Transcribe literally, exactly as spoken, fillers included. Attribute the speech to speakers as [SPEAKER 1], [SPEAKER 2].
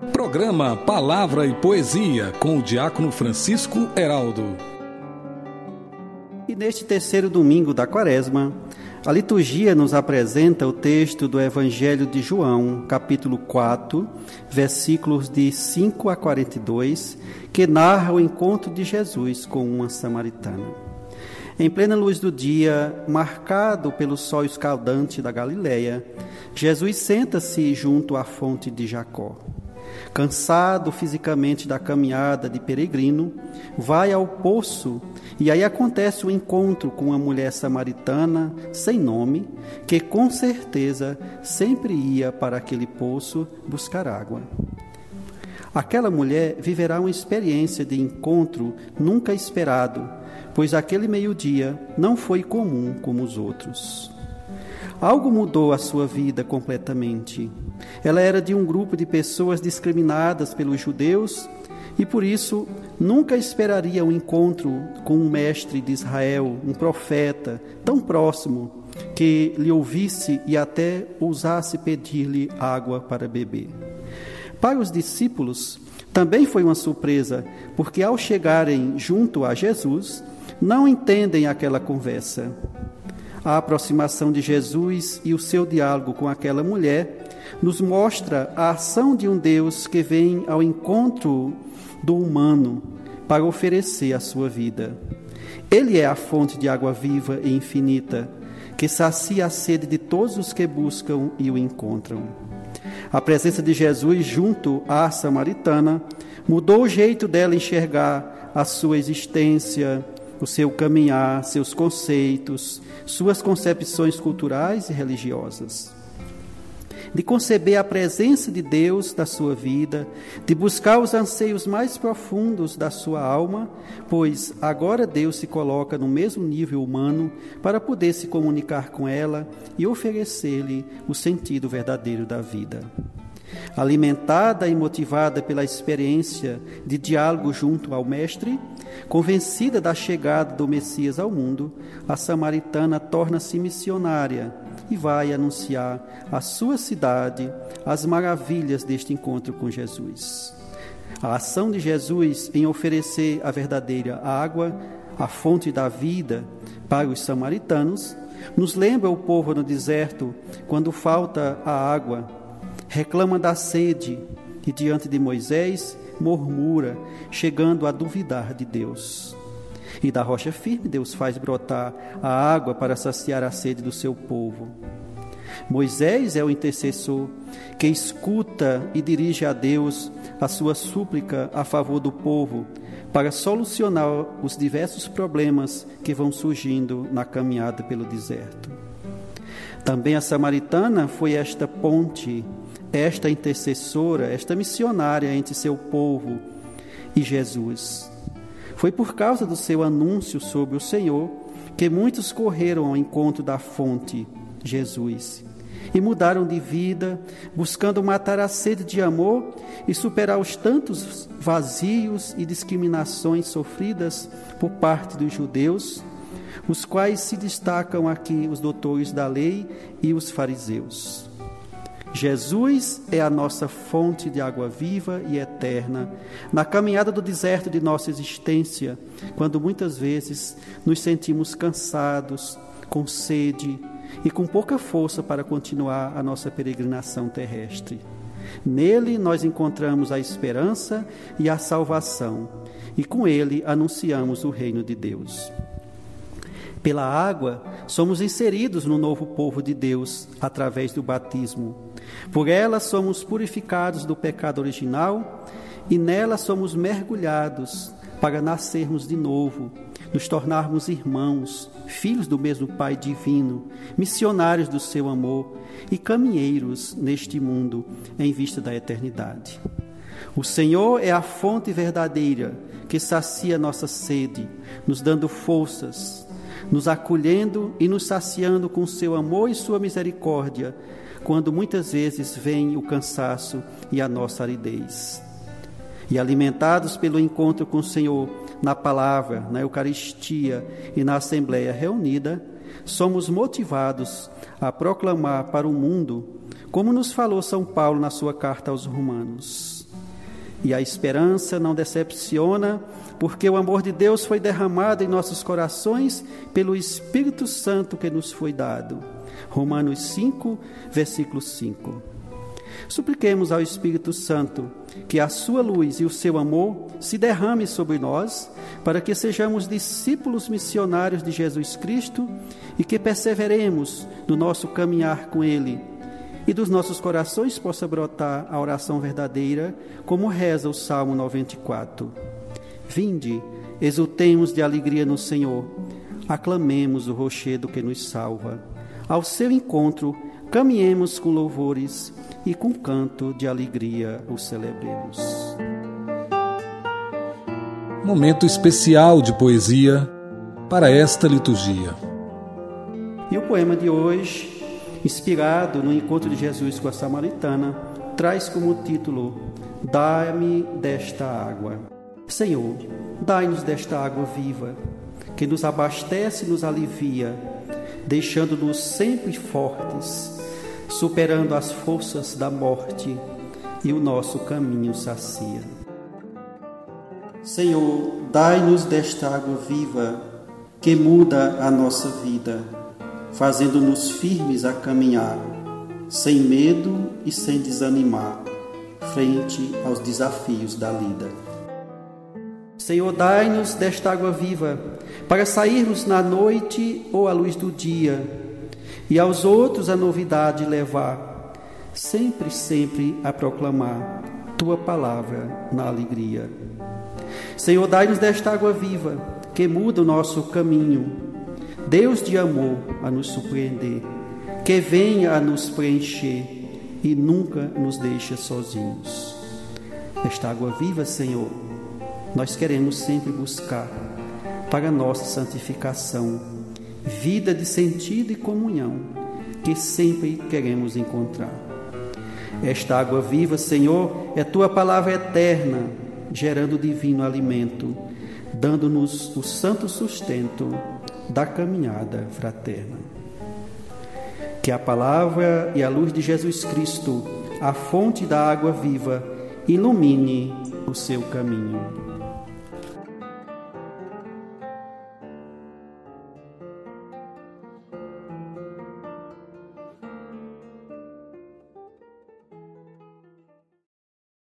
[SPEAKER 1] Programa Palavra e Poesia, com o diácono Francisco Heraldo.
[SPEAKER 2] E neste terceiro domingo da Quaresma, a liturgia nos apresenta o texto do Evangelho de João, capítulo quatro, versículos de cinco a quarenta e dois, que narra o encontro de Jesus com uma samaritana. Em plena luz do dia, marcado pelo sol escaldante da Galileia, Jesus senta-se junto à fonte de Jacó. Cansado fisicamente da caminhada de peregrino, vai ao poço e aí acontece o encontro com uma mulher samaritana sem nome, que com certeza sempre ia para aquele poço buscar água. Aquela mulher viverá uma experiência de encontro nunca esperado, pois aquele meio-dia não foi comum como os outros. Algo mudou a sua vida completamente. Ela era de um grupo de pessoas discriminadas pelos judeus e, por isso, nunca esperaria um encontro com um mestre de Israel, um profeta tão próximo que lhe ouvisse e até ousasse pedir-lhe água para beber. Para os discípulos, também foi uma surpresa, porque ao chegarem junto a Jesus, não entendem aquela conversa. A aproximação de Jesus e o seu diálogo com aquela mulher nos mostra a ação de um Deus que vem ao encontro do humano para oferecer a sua vida. Ele é a fonte de água viva e infinita, que sacia a sede de todos os que buscam e o encontram. A presença de Jesus junto à samaritana mudou o jeito dela enxergar a sua existência, o seu caminhar, seus conceitos, suas concepções culturais e religiosas. De conceber a presença de Deus na sua vida, de buscar os anseios mais profundos da sua alma, pois agora Deus se coloca no mesmo nível humano para poder se comunicar com ela e oferecer-lhe o sentido verdadeiro da vida. Alimentada e motivada pela experiência de diálogo junto ao Mestre, convencida da chegada do Messias ao mundo, a samaritana torna-se missionária e vai anunciar à sua cidade as maravilhas deste encontro com Jesus. A ação de Jesus em oferecer a verdadeira água, a fonte da vida, para os samaritanos, nos lembra o povo no deserto, quando falta a água, reclama da sede e diante de Moisés murmura, chegando a duvidar de Deus. E da rocha firme Deus faz brotar a água para saciar a sede do seu povo. Moisés é o intercessor que escuta e dirige a Deus a sua súplica a favor do povo para solucionar os diversos problemas que vão surgindo na caminhada pelo deserto. Também a samaritana foi esta ponte, esta intercessora, esta missionária entre seu povo e Jesus. Foi por causa do seu anúncio sobre o Senhor que muitos correram ao encontro da fonte, Jesus, e mudaram de vida, buscando matar a sede de amor e superar os tantos vazios e discriminações sofridas por parte dos judeus, os quais se destacam aqui os doutores da lei e os fariseus. Jesus é a nossa fonte de água viva e eterna, na caminhada do deserto de nossa existência, quando muitas vezes nos sentimos cansados, com sede e com pouca força para continuar a nossa peregrinação terrestre. Nele nós encontramos a esperança e a salvação, e com ele anunciamos o reino de Deus. Pela água, somos inseridos no novo povo de Deus através do batismo. Por ela somos purificados do pecado original e nela somos mergulhados para nascermos de novo, nos tornarmos irmãos, filhos do mesmo Pai divino, missionários do seu amor e caminheiros neste mundo em vista da eternidade. O Senhor é a fonte verdadeira que sacia nossa sede, nos dando forças, nos acolhendo e nos saciando com seu amor e sua misericórdia, quando muitas vezes vem o cansaço e a nossa aridez. E alimentados pelo encontro com o Senhor na palavra, na Eucaristia e na Assembleia reunida, somos motivados a proclamar para o mundo, como nos falou São Paulo na sua carta aos Romanos: E a esperança não decepciona, porque o amor de Deus foi derramado em nossos corações pelo Espírito Santo que nos foi dado. Romanos cinco, versículo cinco. Supliquemos ao Espírito Santo que a sua luz e o seu amor se derrame sobre nós, para que sejamos discípulos missionários de Jesus Cristo e que perseveremos no nosso caminhar com Ele, e dos nossos corações possa brotar a oração verdadeira, como reza o Salmo noventa e quatro. Vinde, exultemos de alegria no Senhor, aclamemos o rochedo que nos salva. Ao seu encontro, caminhemos com louvores e com canto de alegria o celebremos.
[SPEAKER 1] Momento especial de poesia para esta liturgia.
[SPEAKER 2] E o poema de hoje, inspirado no encontro de Jesus com a samaritana, traz como título: Dai-me desta água. Senhor, dai-nos desta água viva, que nos abastece e nos alivia, deixando-nos sempre fortes, superando as forças da morte, e o nosso caminho sacia. Senhor, dai-nos desta água viva, que muda a nossa vida, fazendo-nos firmes a caminhar, sem medo e sem desanimar, frente aos desafios da lida. Senhor, dai-nos desta água viva, para sairmos na noite ou à luz do dia, e aos outros a novidade levar, sempre, sempre a proclamar Tua palavra na alegria. Senhor, dai-nos desta água viva, que muda o nosso caminho, Deus de amor a nos surpreender, que venha a nos preencher e nunca nos deixa sozinhos. Esta água viva, Senhor, nós queremos sempre buscar para nossa santificação, vida de sentido e comunhão, que sempre queremos encontrar. Esta água viva, Senhor, é Tua palavra eterna, gerando divino alimento, dando-nos o santo sustento da caminhada fraterna. Que a palavra e a luz de Jesus Cristo, a fonte da água viva, ilumine o seu caminho.